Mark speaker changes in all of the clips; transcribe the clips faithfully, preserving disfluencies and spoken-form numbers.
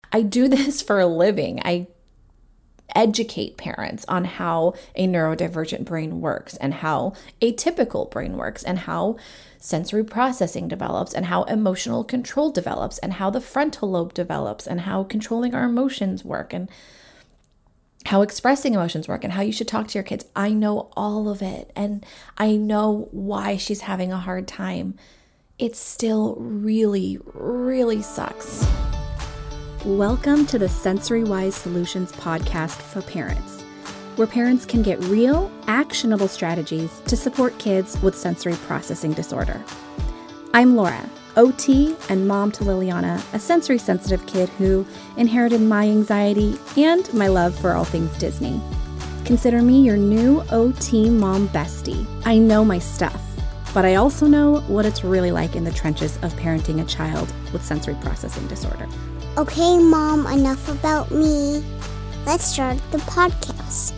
Speaker 1: I do this for a living. I educate parents on how a neurodivergent brain works and how a typical brain works and how sensory processing develops and how emotional control develops and how the frontal lobe develops and how controlling our emotions work and how expressing emotions work and how you should talk to your kids. I know all of it, and I know why she's having a hard time. It still really, really sucks.
Speaker 2: Welcome to the Sensory Wise Solutions podcast for parents, where parents can get real, actionable strategies to support kids with sensory processing disorder. I'm Laura, O T and mom to Liliana, a sensory sensitive kid who inherited my anxiety and my love for all things Disney. Consider me your new O T mom bestie. I know my stuff, but I also know what it's really like in the trenches of parenting a child with sensory processing disorder.
Speaker 3: Okay, Mom, enough about me. Let's start the podcast.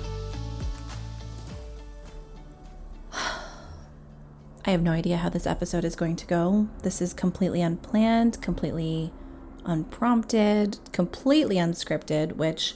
Speaker 1: I have no idea how this episode is going to go. This is completely unplanned, completely unprompted, completely unscripted, which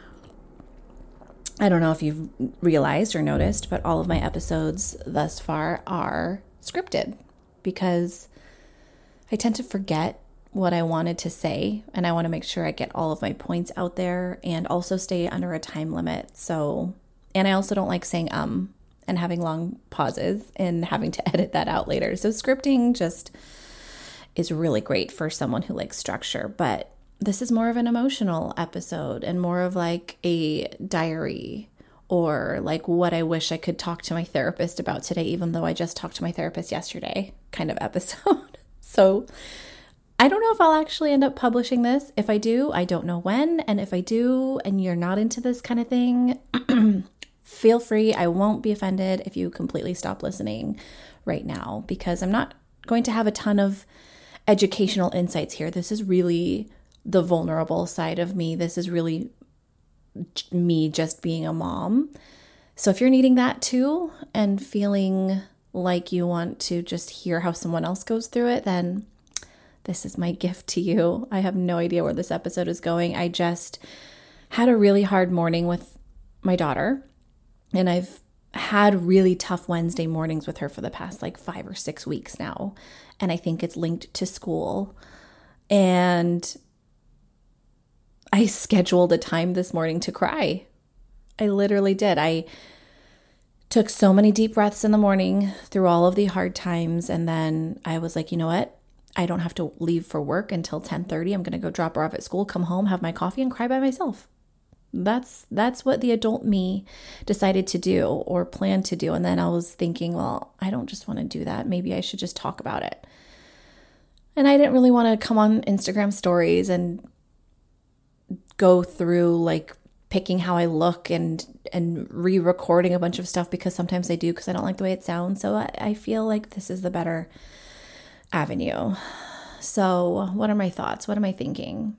Speaker 1: I don't know if you've realized or noticed, but all of my episodes thus far are scripted because I tend to forget what I wanted to say, and I want to make sure I get all of my points out there and also stay under a time limit. So, and I also don't like saying um and having long pauses and having to edit that out later. So scripting just is really great for someone who likes structure, but this is more of an emotional episode and more of like a diary or like what I wish I could talk to my therapist about today, even though I just talked to my therapist yesterday kind of episode. So I don't know if I'll actually end up publishing this. If I do, I don't know when. And if I do, and you're not into this kind of thing, feel free. I won't be offended if you completely stop listening right now, because I'm not going to have a ton of educational insights here. This is really the vulnerable side of me. This is really me just being a mom. So if you're needing that too and feeling like you want to just hear how someone else goes through it, then this is my gift to you. I have no idea where this episode is going. I just had a really hard morning with my daughter, and I've had really tough Wednesday mornings with her for the past like five or six weeks now. And I think it's linked to school. And I scheduled a time this morning to cry. I literally did. I took so many deep breaths in the morning through all of the hard times. And then I was like, you know what? I don't have to leave for work until ten thirty. I'm going to go drop her off at school, come home, have my coffee, and cry by myself. That's that's what the adult me decided to do or planned to do. And then I was thinking, well, I don't just want to do that. Maybe I should just talk about it. And I didn't really want to come on Instagram stories and go through like picking how I look and and re-recording a bunch of stuff, because sometimes I do because I don't like the way it sounds. So I, I feel like this is the better avenue. So what are my thoughts? What am I thinking?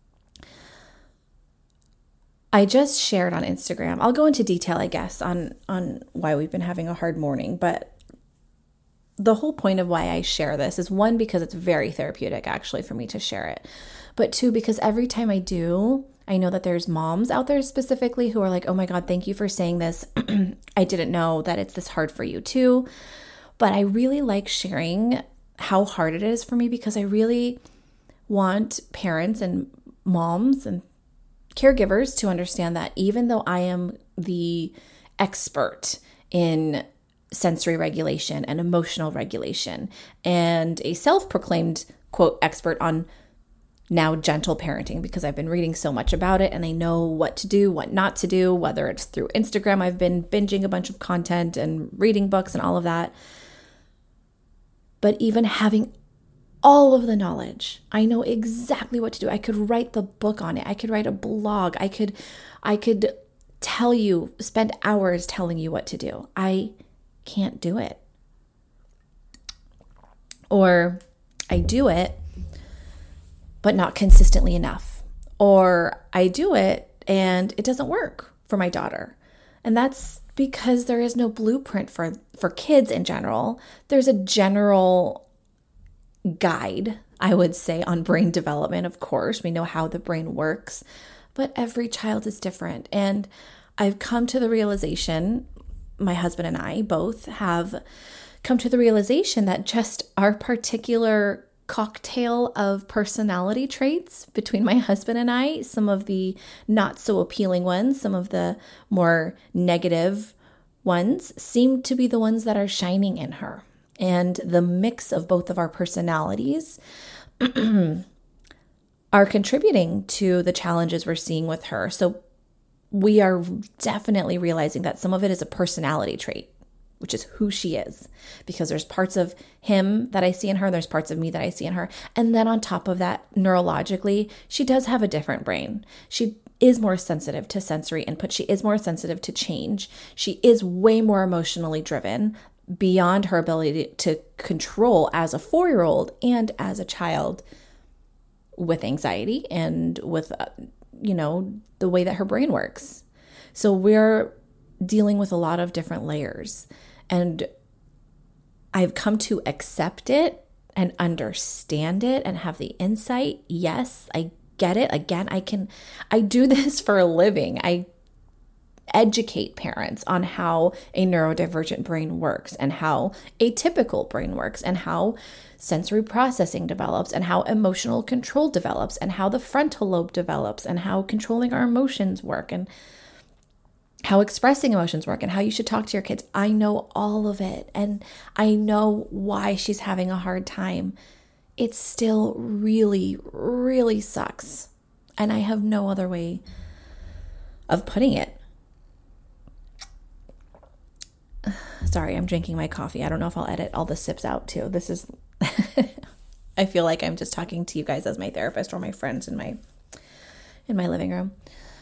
Speaker 1: I just shared on Instagram. I'll go into detail, I guess, on, on why we've been having a hard morning. But the whole point of why I share this is, one, because it's very therapeutic actually for me to share it. But two, because every time I do, I know that there's moms out there specifically who are like, oh my God, thank you for saying this. I didn't know that it's this hard for you too. But I really like sharing how hard it is for me, because I really want parents and moms and caregivers to understand that even though I am the expert in sensory regulation and emotional regulation and a self-proclaimed, quote, expert on now gentle parenting, because I've been reading so much about it and I know what to do, what not to do, whether it's through Instagram. I've been binging a bunch of content and reading books and all of that. But even having all of the knowledge, I know exactly what to do. I could write the book on it. I could write a blog. I could, I could tell you, spend hours telling you what to do. I can't do it. Or I do it, but not consistently enough. Or I do it and it doesn't work for my daughter. And that's because there is no blueprint for, for kids in general. There's a general guide I would say, on brain development. Of course, we know how the brain works, but every child is different. And I've come to the realization, my husband and I both have come to the realization that just our particular cocktail of personality traits between my husband and I, some of the not so appealing ones, some of the more negative ones, seem to be the ones that are shining in her. And the mix of both of our personalities are contributing to the challenges we're seeing with her. So we are definitely realizing that some of it is a personality trait, which is who she is, because there's parts of him that I see in her, there's parts of me that I see in her. And then on top of that, neurologically, she does have a different brain. She is more sensitive to sensory input. She is more sensitive to change. She is way more emotionally driven, beyond her ability to control as a four-year-old and as a child, with anxiety and with, uh, you know, the way that her brain works. So we're dealing with a lot of different layers. And I've come to accept it and understand it and have the insight. Yes, I get it. Again, I can, I do this for a living. I educate parents on how a neurodivergent brain works and how a typical brain works and how sensory processing develops and how emotional control develops and how the frontal lobe develops and how controlling our emotions work and how expressing emotions work and how you should talk to your kids. I know all of it, and I know why she's having a hard time. It still really, really sucks. And I have no other way of putting it. Sorry, I'm drinking my coffee. I don't know if I'll edit all the sips out too. This is, I feel like I'm just talking to you guys as my therapist or my friends in my, in my living room.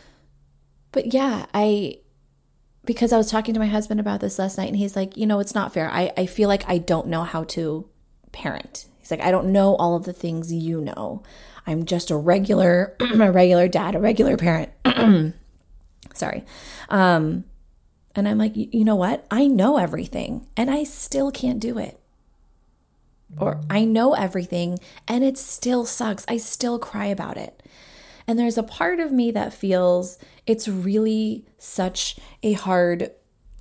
Speaker 1: But yeah, I, because I was talking to my husband about this last night, and he's like, you know, it's not fair. I, I feel like I don't know how to parent. He's like, I don't know all of the things you know. I'm just a regular, a regular dad, a regular parent. Sorry. Um, And I'm like, you know what? I know everything and I still can't do it. Or I know everything and it still sucks. I still cry about it. And there's a part of me that feels it's really such a hard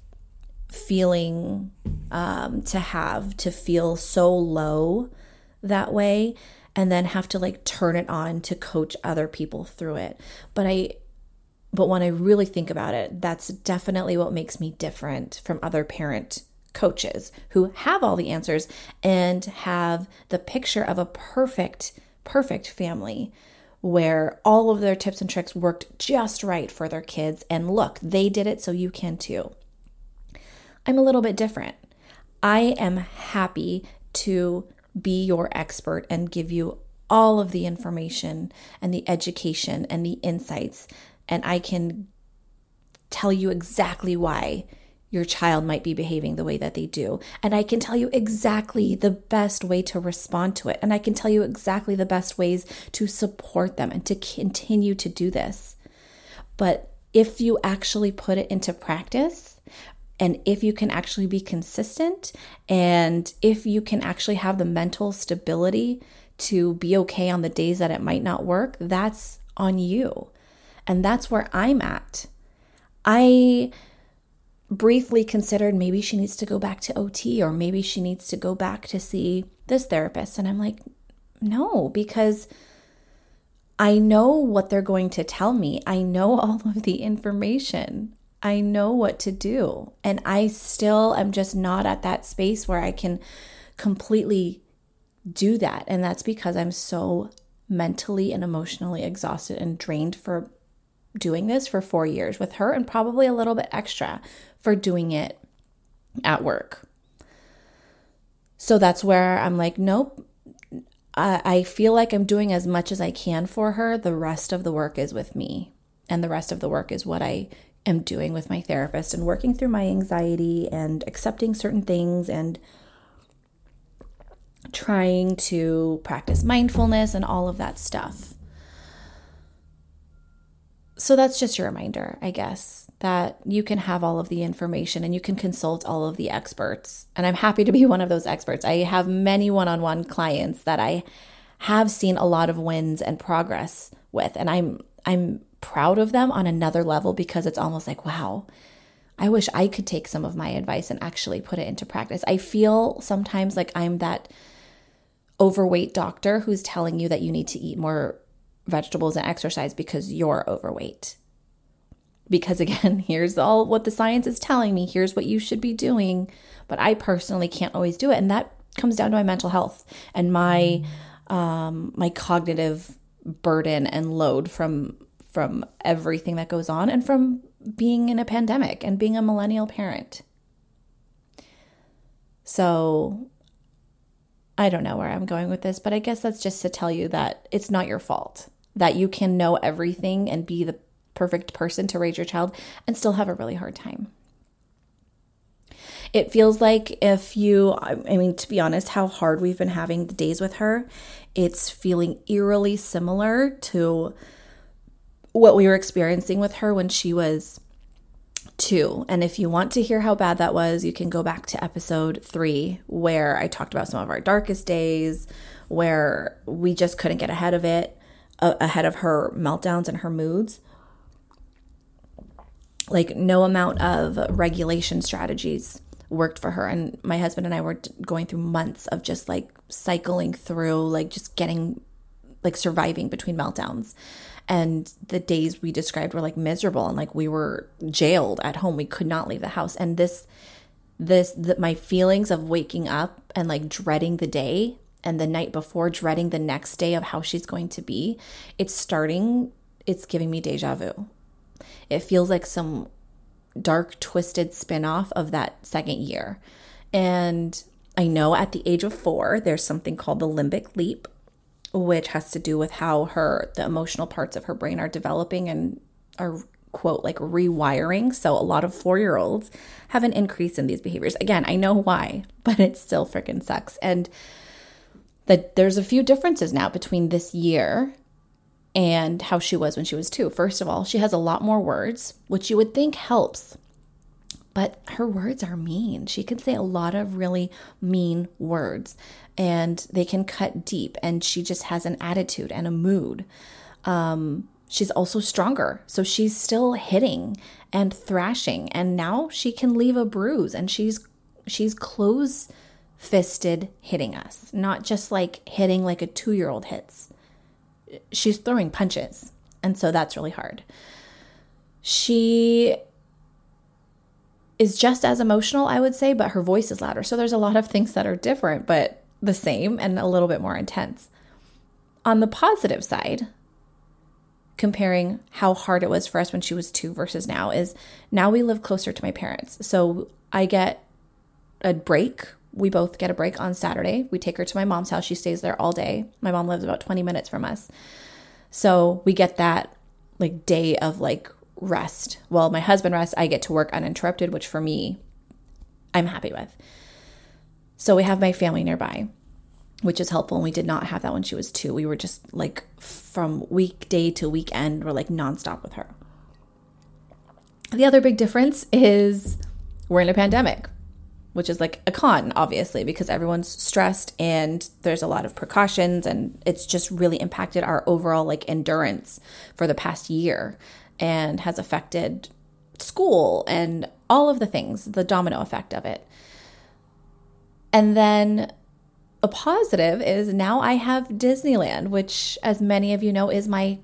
Speaker 1: feeling um, to have, to feel so low that way and then have to like turn it on to coach other people through it. But I But when I really think about it, that's definitely what makes me different from other parent coaches who have all the answers and have the picture of a perfect, perfect family where all of their tips and tricks worked just right for their kids. And look, they did it, so you can too. I'm a little bit different. I am happy to be your expert and give you all of the information and the education and the insights. And I can tell you exactly why your child might be behaving the way that they do. And I can tell you exactly the best way to respond to it. And I can tell you exactly the best ways to support them and to continue to do this. But if you actually put it into practice, and if you can actually be consistent, and if you can actually have the mental stability to be okay on the days that it might not work, that's on you. And that's where I'm at. I briefly considered maybe she needs to go back to O T or maybe she needs to go back to see this therapist. And I'm like, no, because I know what they're going to tell me. I know all of the information. I know what to do. And I still am just not at that space where I can completely do that. And that's because I'm so mentally and emotionally exhausted and drained for doing this for four years with her, and probably a little bit extra for doing it at work. So that's where I'm like, nope, I, I feel like I'm doing as much as I can for her. The rest of the work is with me. And the rest of the work is what I am doing with my therapist and working through my anxiety and accepting certain things and trying to practice mindfulness and all of that stuff. So that's just your reminder, I guess, that you can have all of the information and you can consult all of the experts. And I'm happy to be one of those experts. I have many one-on-one clients that I have seen a lot of wins and progress with. And I'm I'm proud of them on another level, because it's almost like, wow, I wish I could take some of my advice and actually put it into practice. I feel sometimes like I'm that overweight doctor who's telling you that you need to eat more vegetables and exercise because you're overweight. Because again, here's all what the science is telling me. Here's what you should be doing. But I personally can't always do it. And that comes down to my mental health and my um, my cognitive burden and load from from everything that goes on, and from being in a pandemic and being a millennial parent. So I don't know where I'm going with this, but I guess that's just to tell you that it's not your fault, that you can know everything and be the perfect person to raise your child and still have a really hard time. It feels like if you, I mean, to be honest, how hard we've been having the days with her, it's feeling eerily similar to what we were experiencing with her when she was two. And if you want to hear how bad that was, you can go back to episode three, where I talked about some of our darkest days, where we just couldn't get ahead of it, uh, ahead of her meltdowns and her moods. Like, no amount of regulation strategies worked for her. And my husband and I were going through months of just like cycling through, like just getting, like surviving between meltdowns. And the days we described were like miserable, and like we were jailed at home. We could not leave the house. And this, this, the, my feelings of waking up and like dreading the day, and the night before dreading the next day of how she's going to be, it's starting, it's giving me deja vu. It feels like some dark, twisted spinoff of that second year. And I know at the age of four, there's something called the limbic leap, which has to do with how her, the emotional parts of her brain are developing and are, quote, like rewiring. So a lot of four-year-olds have an increase in these behaviors. Again, I know why, but it still freaking sucks. And that there's a few differences now between this year and how she was when she was two. First of all, she has a lot more words, which you would think helps. But her words are mean. She can say a lot of really mean words, and they can cut deep. And she just has an attitude and a mood. Um, she's also stronger. So she's still hitting and thrashing. And now she can leave a bruise. And she's she's close-fisted hitting us. Not just like hitting like a two-year-old hits. She's throwing punches. And so that's really hard. She is just as emotional, I would say, but her voice is louder. So there's a lot of things that are different, but the same and a little bit more intense. On the positive side, comparing how hard it was for us when she was two versus now, is now we live closer to my parents. So I get a break. We both get a break on Saturday. We take her to my mom's house. She stays there all day. My mom lives about twenty minutes from us. So we get that like day of like rest. Well, my husband rests, I get to work uninterrupted, which for me, I'm happy with. So we have my family nearby, which is helpful. And we did not have that when she was two. We were just like from weekday to weekend, we're like nonstop with her. The other big difference is we're in a pandemic, which is like a con, obviously, because everyone's stressed and there's a lot of precautions, and it's just really impacted our overall like endurance for the past year, and has affected school and all of the things, the domino effect of it. And then a positive is now I have Disneyland, which, as many of you know, is my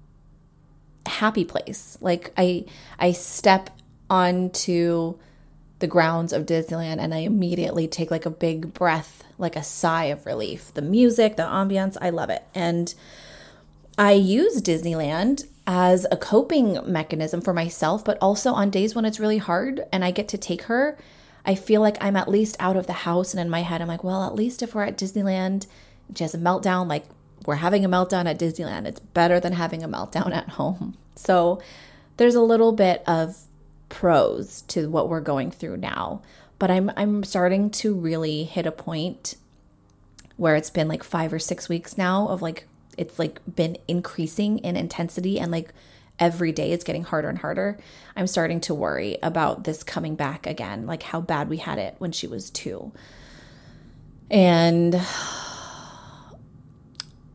Speaker 1: happy place. Like I, I step onto the grounds of Disneyland and I immediately take like a big breath, like a sigh of relief. The music, the ambiance, I love it. And I use Disneyland as a coping mechanism for myself, but also on days when it's really hard and I get to take her, I feel like I'm at least out of the house. And in my head, I'm like, well, at least if we're at Disneyland, she has a meltdown, like we're having a meltdown at Disneyland. It's better than having a meltdown at home. So there's a little bit of pros to what we're going through now, but I'm I'm starting to really hit a point where it's been like five or six weeks now of like, it's like been increasing in intensity, and like every day it's getting harder and harder. I'm starting to worry about this coming back again, like how bad we had it when she was two. And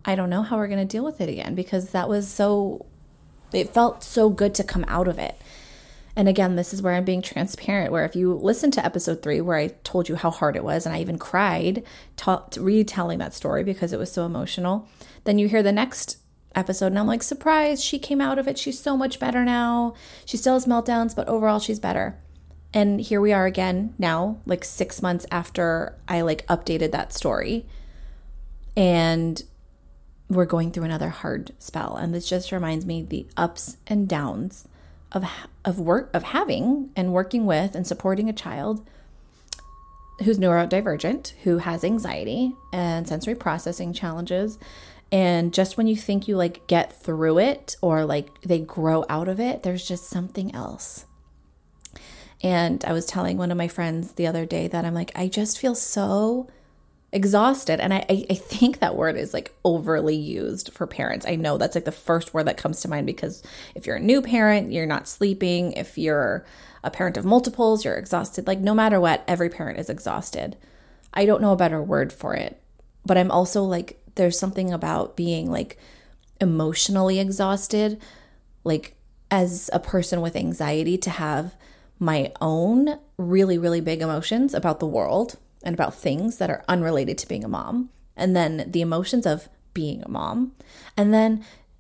Speaker 1: I don't know how we're going to deal with it again, because that was so, it felt so good to come out of it. And again, this is where I'm being transparent, where if you listen to episode three, where I told you how hard it was, and I even cried ta- retelling that story because it was so emotional, then you hear the next episode and I'm like, surprise, she came out of it. She's so much better now. She still has meltdowns, but overall she's better. And here we are again now, like six months after I like updated that story. And we're going through another hard spell. And this just reminds me the ups and downs of of work, of having and working with and supporting a child who's neurodivergent, who has anxiety and sensory processing challenges. And just when you think you like get through it or like they grow out of it, there's just something else. And I was telling one of my friends the other day that I'm like, I just feel so exhausted. And I, I think that word is like overly used for parents. I know that's like the first word that comes to mind, because if you're a new parent, you're not sleeping. If you're a parent of multiples, you're exhausted. Like no matter what, every parent is exhausted. I don't know a better word for it, but I'm also like, there's something about being like emotionally exhausted, like as a person with anxiety, to have my own really, really big emotions about the world and about things that are unrelated to being a mom. And then the emotions of being a mom. And then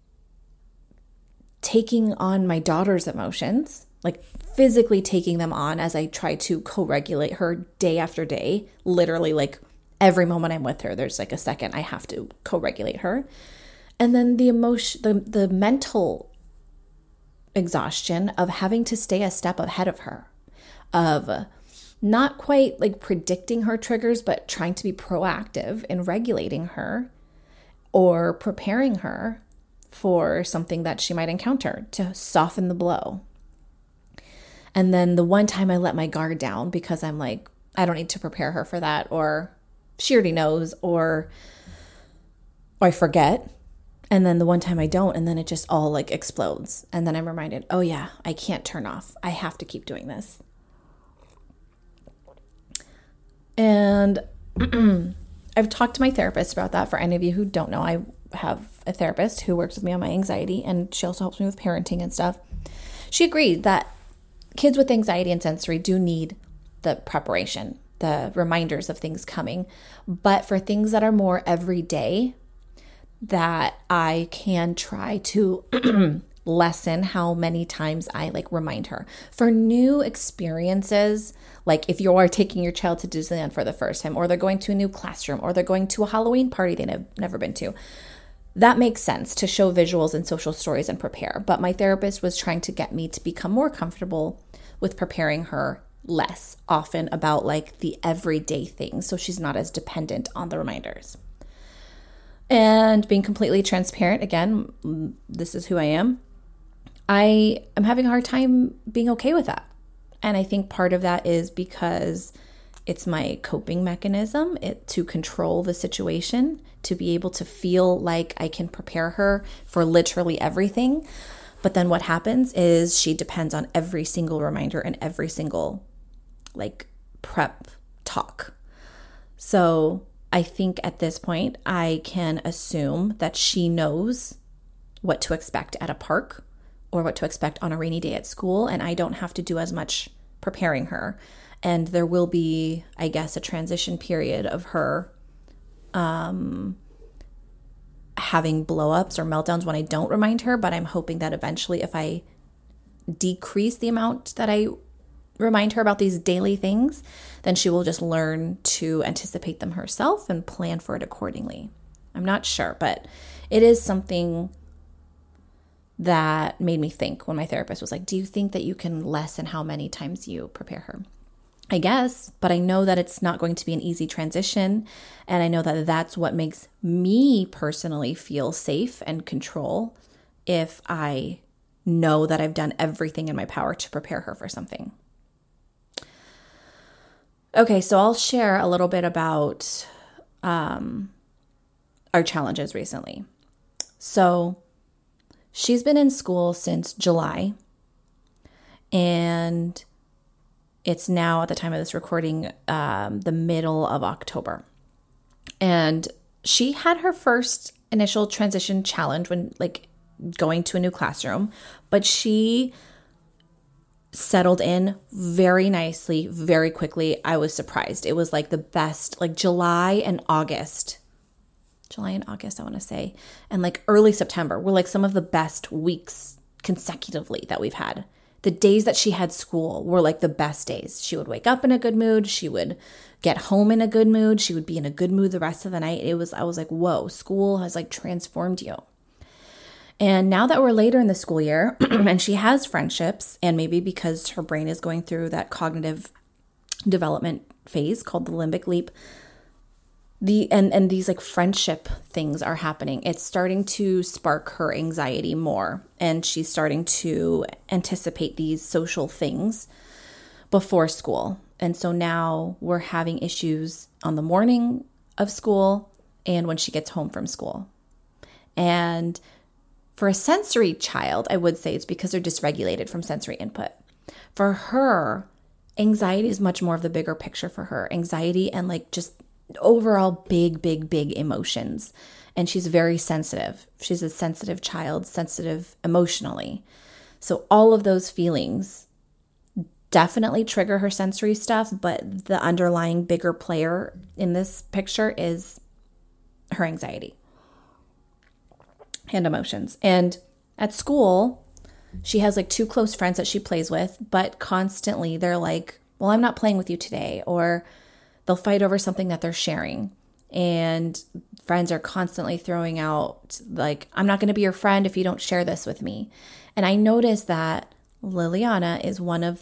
Speaker 1: taking on my daughter's emotions, like physically taking them on as I try to co-regulate her day after day. Literally, like every moment I'm with her, there's like a second I have to co-regulate her. And then the emotion, the, the mental exhaustion of having to stay a step ahead of her, of not quite like predicting her triggers, but trying to be proactive in regulating her or preparing her for something that she might encounter to soften the blow. And then the one time I let my guard down because I'm like, I don't need to prepare her for that, or she already knows, or, or I forget. And then the one time I don't, and then it just all like explodes. And then I'm reminded, oh yeah, I can't turn off. I have to keep doing this. And I've talked to my therapist about that. For any of you who don't know, I have a therapist who works with me on my anxiety, and she also helps me with parenting and stuff. She agreed that kids with anxiety and sensory do need the preparation, the reminders of things coming. But for things that are more everyday, that I can try to lessen how many times I like remind her. For new experiences, like if you are taking your child to Disneyland for the first time, or they're going to a new classroom, or they're going to a Halloween party they've never been to, that makes sense to show visuals and social stories and prepare. But my therapist was trying to get me to become more comfortable with preparing her less often about like the everyday things, so she's not as dependent on the reminders. And being completely transparent, again, this is who I am. I am having a hard time being okay with that. And I think part of that is because it's my coping mechanism it, to control the situation, to be able to feel like I can prepare her for literally everything. But then what happens is she depends on every single reminder and every single like prep talk. So I think at this point, I can assume that she knows what to expect at a park or what to expect on a rainy day at school, and I don't have to do as much preparing her. And there will be, I guess, a transition period of her um, having blow-ups or meltdowns when I don't remind her, but I'm hoping that eventually if I decrease the amount that I remind her about these daily things, then she will just learn to anticipate them herself and plan for it accordingly. I'm not sure, but it is something that made me think when my therapist was like, do you think that you can lessen how many times you prepare her? I guess, but I know that it's not going to be an easy transition. And I know that that's what makes me personally feel safe and control if I know that I've done everything in my power to prepare her for something. Okay, so I'll share a little bit about um, our challenges recently. So she's been in school since July, and it's now, at the time of this recording, um, the middle of October. And she had her first initial transition challenge when like going to a new classroom, but she settled in very nicely, very quickly. I was surprised. It was like the best, like July and August, July and August, I want to say, and like early September were like some of the best weeks consecutively that we've had. The days that she had school were like the best days. She would wake up in a good mood. She would get home in a good mood. She would be in a good mood the rest of the night. It was, I was like, whoa, school has like transformed you. And now that we're later in the school year and she has friendships, and maybe because her brain is going through that cognitive development phase called the limbic leap, the and, and these like friendship things are happening. It's starting to spark her anxiety more, and she's starting to anticipate these social things before school. And so now we're having issues on the morning of school and when she gets home from school. And for a sensory child, I would say it's because they're dysregulated from sensory input. For her, anxiety is much more of the bigger picture for her. Anxiety and like just overall big, big, big emotions. And she's very sensitive. She's a sensitive child, sensitive emotionally. So all of those feelings definitely trigger her sensory stuff, but the underlying bigger player in this picture is her anxiety and emotions. And at school, she has like two close friends that she plays with, but constantly they're like, well, I'm not playing with you today, or they'll fight over something that they're sharing. And friends are constantly throwing out like, I'm not going to be your friend if you don't share this with me. And I noticed that Liliana is one of,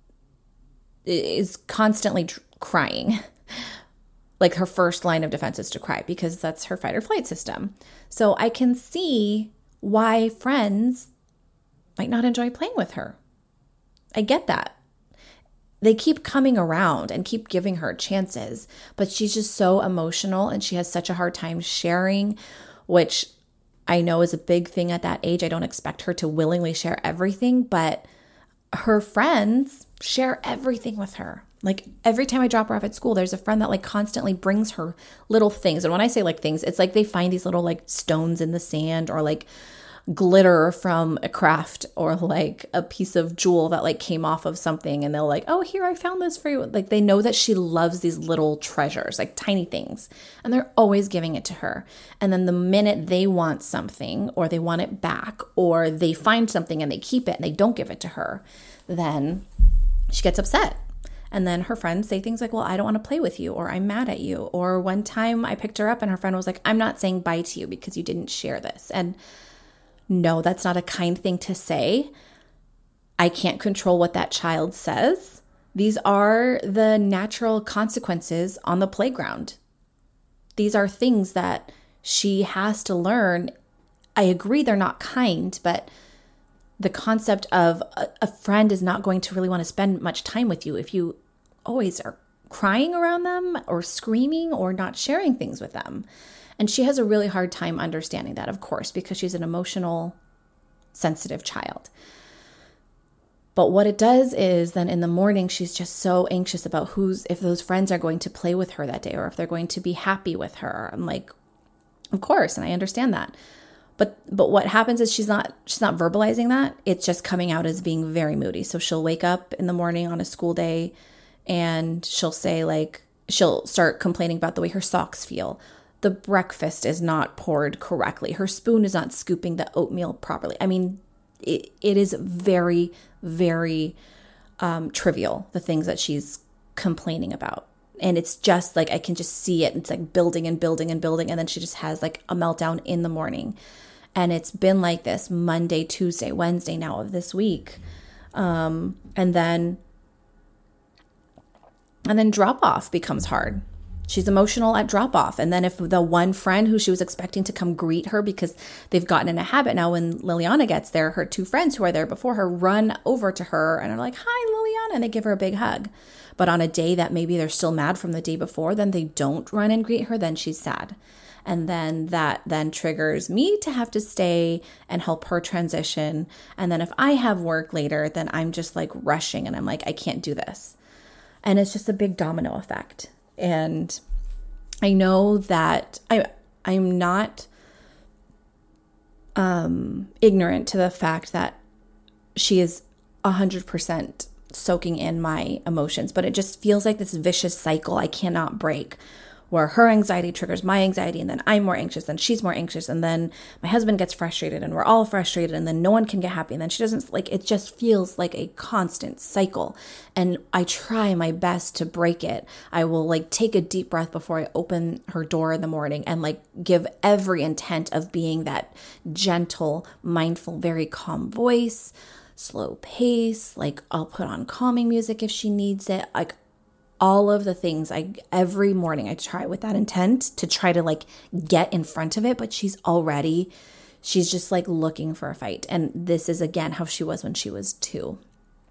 Speaker 1: is constantly tr- crying. Like her first line of defense is to cry because that's her fight or flight system. So I can see why friends might not enjoy playing with her. I get that. They keep coming around and keep giving her chances, but she's just so emotional and she has such a hard time sharing, which I know is a big thing at that age. I don't expect her to willingly share everything, but her friends share everything with her. Like every time I drop her off at school, there's a friend that like constantly brings her little things. And when I say like things, it's like they find these little like stones in the sand or like glitter from a craft or like a piece of jewel that like came off of something. And they'll like, oh, here, I found this for you. Like they know that she loves these little treasures, like tiny things. And they're always giving it to her. And then the minute they want something or they want it back or they find something and they keep it and they don't give it to her, then she gets upset. And then her friends say things like, well, I don't want to play with you, or I'm mad at you. Or one time I picked her up and her friend was like, I'm not saying bye to you because you didn't share this. And no, that's not a kind thing to say. I can't control what that child says. These are the natural consequences on the playground. These are things that she has to learn. I agree they're not kind, but the concept of a, a friend is not going to really want to spend much time with you if you always are crying around them or screaming or not sharing things with them. And she has a really hard time understanding that, of course, because she's an emotional, sensitive child. But what it does is then in the morning, she's just so anxious about who's, if those friends are going to play with her that day or if they're going to be happy with her. I'm like, of course, and I understand that. But but what happens is she's not she's not verbalizing that. It's just coming out as being very moody. So she'll wake up in the morning on a school day and she'll say like, she'll start complaining about the way her socks feel. The breakfast is not poured correctly. Her spoon is not scooping the oatmeal properly. I mean, it, it is very, very um, trivial, the things that she's complaining about. And it's just like, I can just see it. It's like building and building and building. And then she just has like a meltdown in the morning. And it's been like this Monday, Tuesday, Wednesday now of this week. Um, and then, and then drop off becomes hard. She's emotional at drop off. And then if the one friend who she was expecting to come greet her, because they've gotten in a habit now, when Liliana gets there, her two friends who are there before her run over to her and are like, hi, Liliana, and they give her a big hug. But on a day that maybe they're still mad from the day before, then they don't run and greet her, then she's sad. And then that then triggers me to have to stay and help her transition. And then if I have work later, then I'm just like rushing and I'm like, I can't do this. And it's just a big domino effect. And I know that I I'm not um, ignorant to the fact that she is one hundred percent soaking in my emotions, but it just feels like this vicious cycle I cannot break, where her anxiety triggers my anxiety, and then I'm more anxious, and she's more anxious, and then my husband gets frustrated, and we're all frustrated, and then no one can get happy, and then she doesn't, like, it just feels like a constant cycle, and I try my best to break it. I will, like, take a deep breath before I open her door in the morning and, like, give every intent of being that gentle, mindful, very calm voice, slow pace, like, I'll put on calming music if she needs it, like, all of the things I every morning I try with that intent to try to like get in front of it, but she's already, she's just like looking for a fight. And this is again how she was when she was two.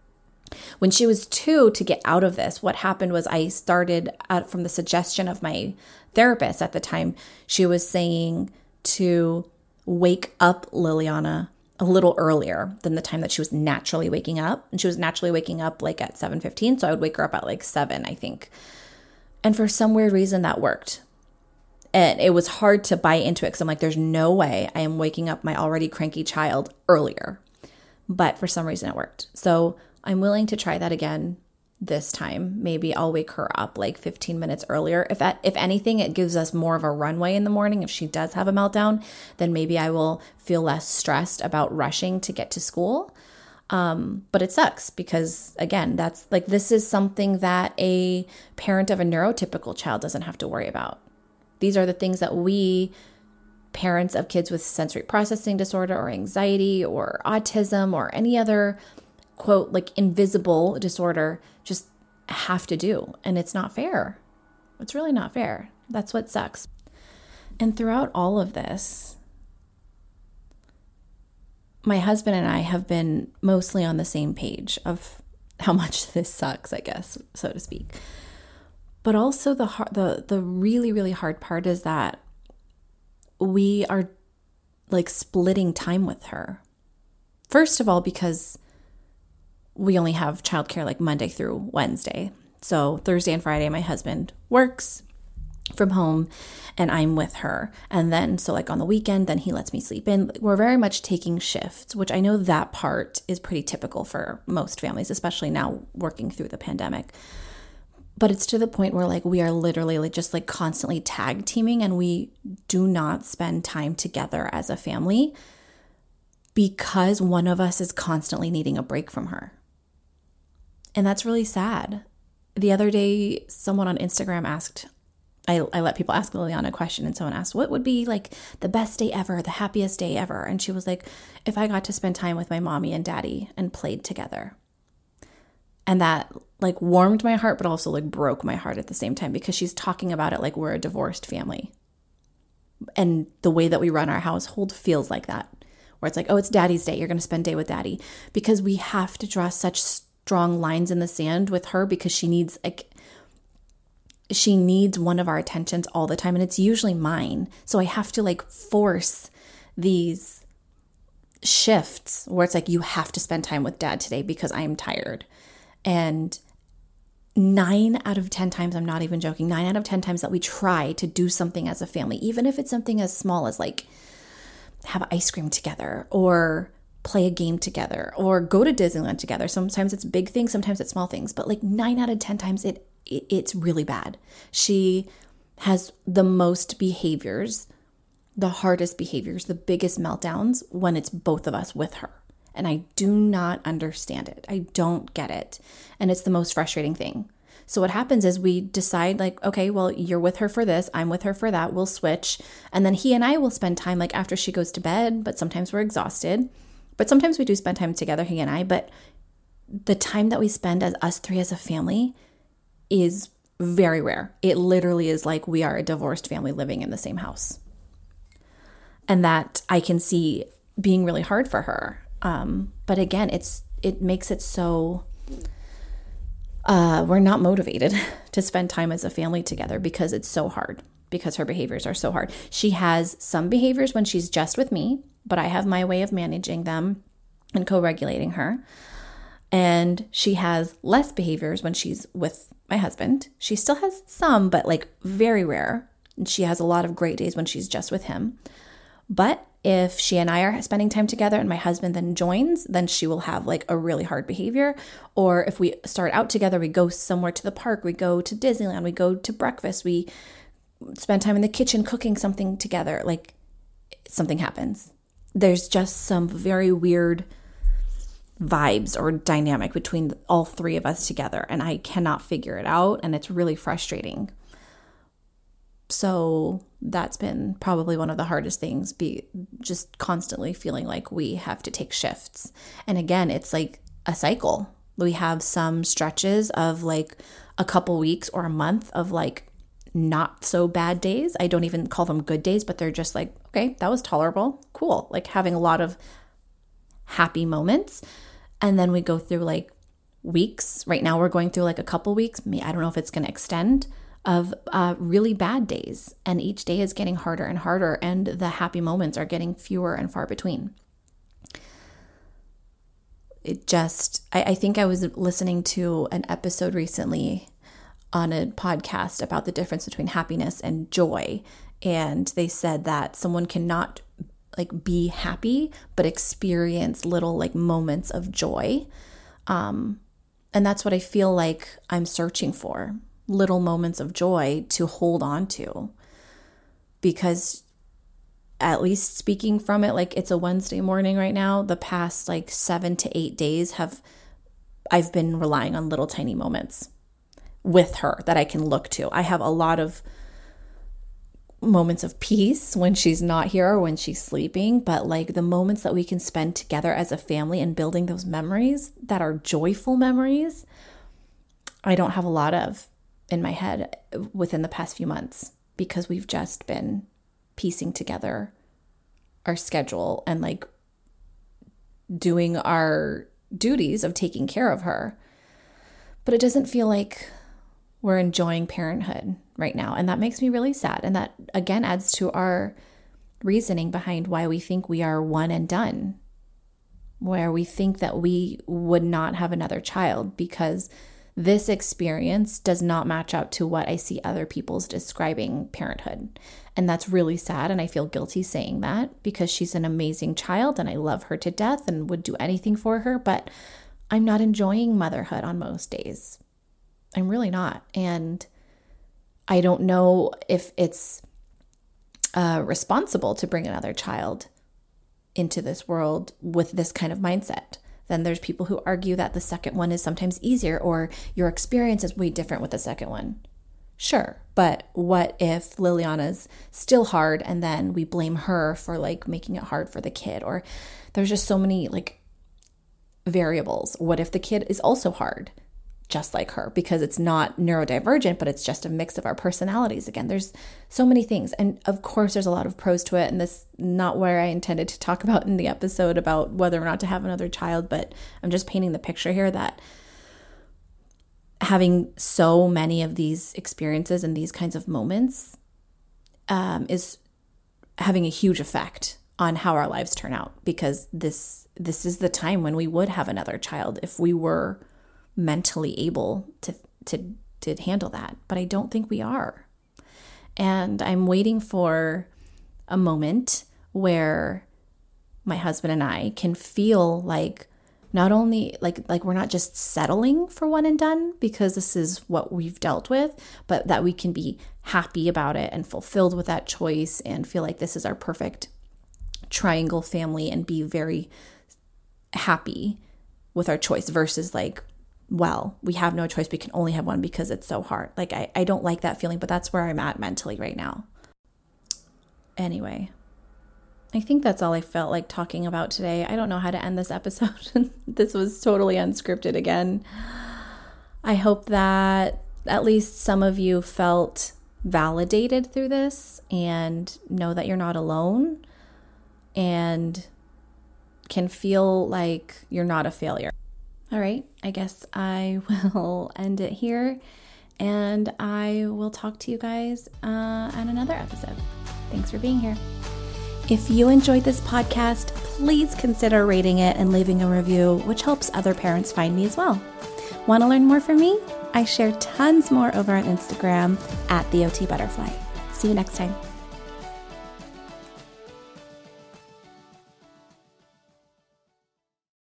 Speaker 1: When she was two, to get out of this, what happened was I started out from the suggestion of my therapist at the time. She was saying to wake up Liliana a little earlier than the time that she was naturally waking up. And she was naturally waking up like at seven fifteen. So I would wake her up at like seven, I think. And for some weird reason that worked. And it was hard to buy into it because I'm like, there's no way I am waking up my already cranky child earlier. But for some reason it worked. So I'm willing to try that again this time. Maybe I'll wake her up like fifteen minutes earlier. If that, if anything, it gives us more of a runway in the morning. If she does have a meltdown, then maybe I will feel less stressed about rushing to get to school. Um, but it sucks because, again, that's like, this is something that a parent of a neurotypical child doesn't have to worry about. These are the things that we, parents of kids with sensory processing disorder or anxiety or autism or any other, quote, like invisible disorder, just have to do. And it's not fair. It's really not fair. That's what sucks. And throughout all of this, my husband and I have been mostly on the same page of how much this sucks, I guess, so to speak. But also the hard, the the really, really hard part is that we are like splitting time with her. First of all, because we only have childcare like Monday through Wednesday. So Thursday and Friday, my husband works from home and I'm with her. And then, so like on the weekend, then he lets me sleep in. We're very much taking shifts, which I know that part is pretty typical for most families, especially now working through the pandemic. But it's to the point where like we are literally like just like constantly tag teaming and we do not spend time together as a family because one of us is constantly needing a break from her. And that's really sad. The other day, someone on Instagram asked, I, I let people ask Liliana a question, and someone asked, what would be like the best day ever, the happiest day ever? And she was like, if I got to spend time with my mommy and daddy and played together. And that like warmed my heart, but also like broke my heart at the same time because she's talking about it like we're a divorced family. And the way that we run our household feels like that, where it's like, oh, it's daddy's day. You're going to spend day with daddy, because we have to draw such strong lines in the sand with her because she needs like, she needs one of our attentions all the time. And it's usually mine. So I have to like force these shifts where it's like, you have to spend time with dad today because I am tired. And nine out of ten times, I'm not even joking, nine out of ten times that we try to do something as a family, even if it's something as small as like have ice cream together or play a game together or go to Disneyland together. Sometimes it's big things, sometimes it's small things, but like nine out of ten times it, it it's really bad. She has the most behaviors, the hardest behaviors, the biggest meltdowns when it's both of us with her. And I do not understand it. I don't get it. And it's the most frustrating thing. So what happens is we decide like, okay, well, you're with her for this, I'm with her for that, we'll switch. And then he and I will spend time like after she goes to bed, but sometimes we're exhausted. But sometimes we do spend time together, he and I. But the time that we spend as us three as a family is very rare. It literally is like we are a divorced family living in the same house. And that I can see being really hard for her. Um, but again, it's it makes it so uh, we're not motivated to spend time as a family together because it's so hard, because her behaviors are so hard. She has some behaviors when she's just with me, but I have my way of managing them and co-regulating her. And she has less behaviors when she's with my husband. She still has some, but like very rare. And she has a lot of great days when she's just with him. But if she and I are spending time together and my husband then joins, then she will have like a really hard behavior. Or if we start out together, we go somewhere to the park, we go to Disneyland, we go to breakfast, we spend time in the kitchen cooking something together, like something happens. There's just some very weird vibes or dynamic between all three of us together, and I cannot figure it out, and it's really frustrating. So that's been probably one of the hardest things, be just constantly feeling like we have to take shifts. And again, it's like a cycle. We have some stretches of like a couple weeks or a month of like not so bad days. I don't even call them good days, but they're just like, okay, that was tolerable. Cool. Like having a lot of happy moments. And then we go through like weeks. Right now we're going through like a couple weeks. I don't know if it's going to extend, of uh, really bad days. And each day is getting harder and harder, and the happy moments are getting fewer and far between. It just, I, I think I was listening to an episode recently on a podcast about the difference between happiness and joy. And they said that someone cannot like be happy, but experience little like moments of joy. Um, and that's what I feel like I'm searching for. Little moments of joy to hold on to, because at least speaking from it, like it's a Wednesday morning right now, the past like seven to eight days have, I've been relying on little tiny moments with her that I can look to. I have a lot of moments of peace when she's not here or when she's sleeping, but like the moments that we can spend together as a family and building those memories that are joyful memories, I don't have a lot of in my head within the past few months, because we've just been piecing together our schedule and like doing our duties of taking care of her. But it doesn't feel like we're enjoying parenthood right now. And that makes me really sad. And that again adds to our reasoning behind why we think we are one and done, where we think that we would not have another child, because this experience does not match up to what I see other people's describing parenthood. And that's really sad. And I feel guilty saying that, because she's an amazing child and I love her to death and would do anything for her. But I'm not enjoying motherhood on most days. I'm really not. And I don't know if it's uh, responsible to bring another child into this world with this kind of mindset. Then there's people who argue that the second one is sometimes easier, or your experience is way different with the second one. Sure, but what if Liliana's still hard and then we blame her for like making it hard for the kid? Or there's just so many like variables. What if the kid is also hard, just like her, because it's not neurodivergent, but it's just a mix of our personalities? Again, there's so many things. And of course, there's a lot of pros to it. And this not where I intended to talk about in the episode about whether or not to have another child, but I'm just painting the picture here that having so many of these experiences and these kinds of moments um, is having a huge effect on how our lives turn out, because this this is the time when we would have another child if we were mentally able to to to handle that. But I don't think we are. And I'm waiting for a moment where my husband and I can feel like not only like like we're not just settling for one and done because this is what we've dealt with, but that we can be happy about it and fulfilled with that choice and feel like this is our perfect triangle family and be very happy with our choice, versus like, well, we have no choice, we can only have one because it's so hard. Like I, I don't like that feeling, but that's where I'm at mentally right now. Anyway, I think that's all I felt like talking about today. I don't know how to end this episode. This was totally unscripted again. I hope that at least some of you felt validated through this and know that you're not alone and can feel like you're not a failure. All right, I guess I will end it here, and I will talk to you guys uh, on another episode. Thanks for being here. If you enjoyed this podcast, please consider rating it and leaving a review, which helps other parents find me as well. Want to learn more from me? I share tons more over on Instagram at the O T Butterfly.
Speaker 2: See you next time.